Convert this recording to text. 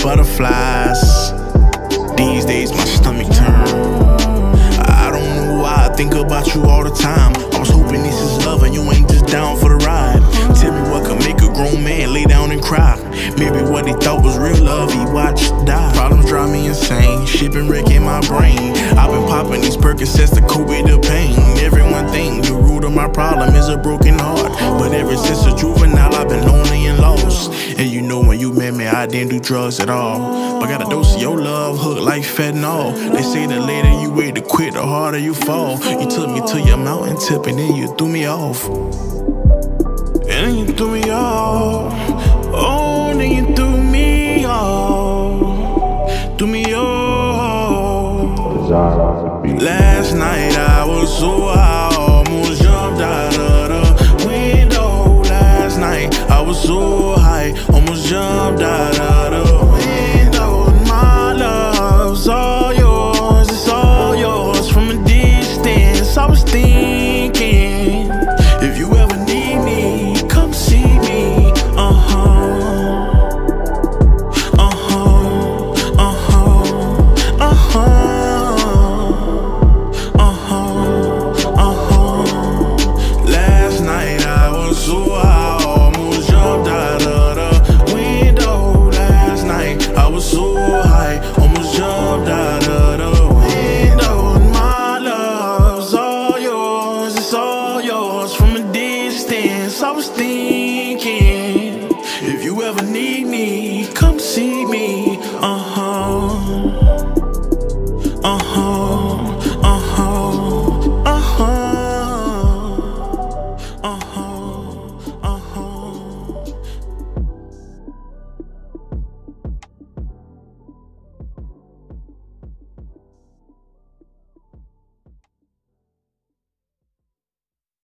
butterflies. These days my stomach turn. I don't know why I think about you all the time. I was hoping this is love and you ain't just down for the ride. Tell me what could make a grown man lay down and cry. Maybe what he thought was real love, he watched die. Problems drive me insane, shit been wrecking my brain. I've been popping these Percocets to cope with the pain. Everyone think the root of my problem is a broken heart, but ever since a juvenile I've been lonely and lost. And you know when you met me I didn't do drugs at all, but got a dose of your love hooked like fentanyl. They say the later you wait to quit, the harder you fall. You took me to your mountain tip and then you threw me off. And then you threw me off. Oh, then you threw me off. Threw me off. Last night I was so high, almost jumped out of the window. Last night I was so high, almost jumped out of the window. And my love's all yours, it's all yours. From a distance I was thinking, if you ever need me, come see me. Last night I was so high, almost jumped out of the window. Last night I was so high, almost jumped out of the window. And my love's all yours, it's all yours. From a distance I was thinking, if you ever need me, come see me.